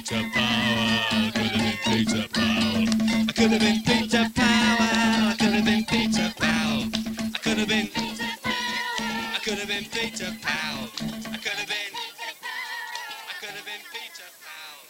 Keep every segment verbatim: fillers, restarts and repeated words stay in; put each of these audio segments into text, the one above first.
Peter Power. Could have been Peter Power. I could have been Peter Power. I could have been Peter Power. I could have been. I could have been Peter Power. I could have been. I could have been Peter Power.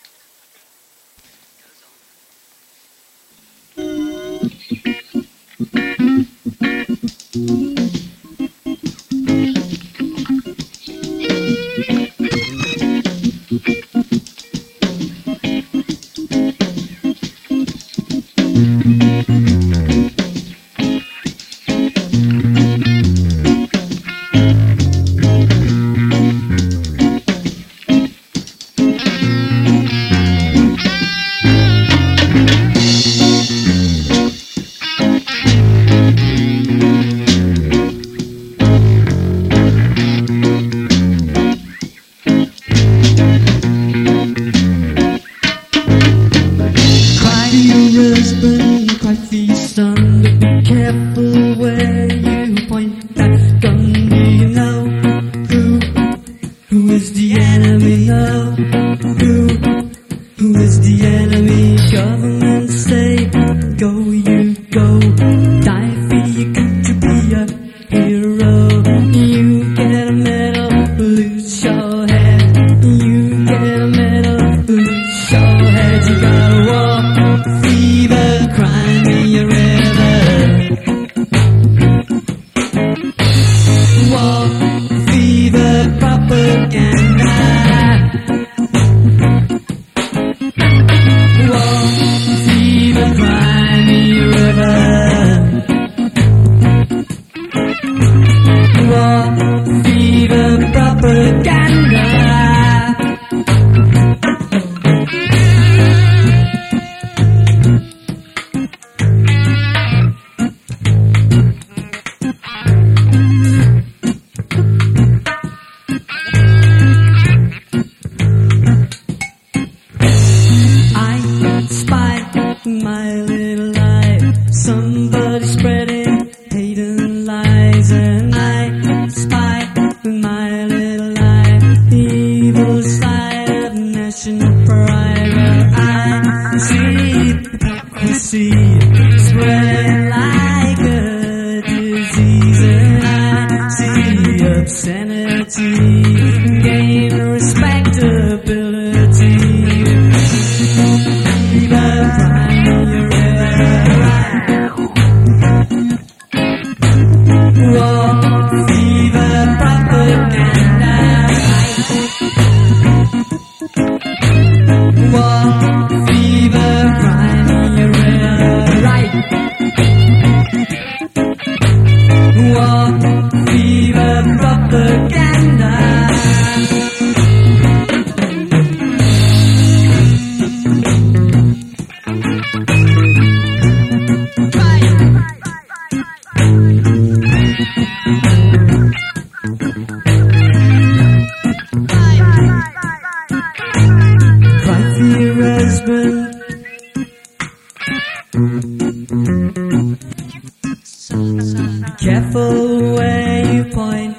Careful where you point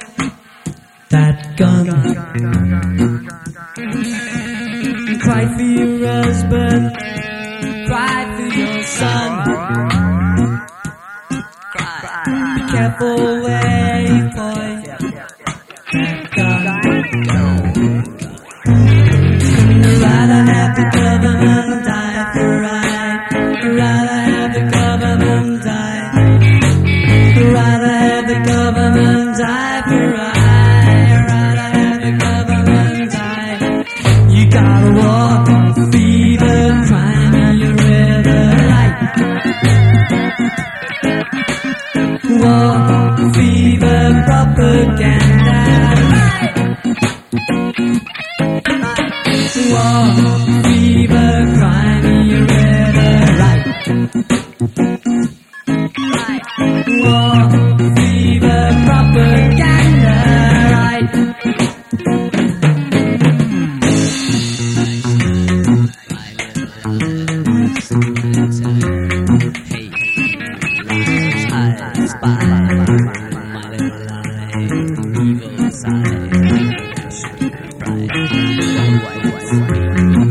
that gun. Cry for your husband, cry for your son. Be careful where you point that gun. I'd rather have the government die for right. I'd rather have the government die. Rather have the government die for right. Rather have the government die. You gotta walk on fever, crime in your river light. Walk on fever, propaganda. Walk on fever, crime in your river light. War, fever, propaganda, right? Evil side, bright, white, white, white.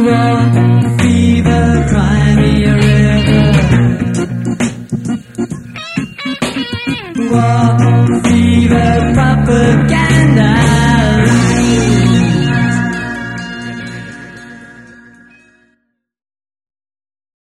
war.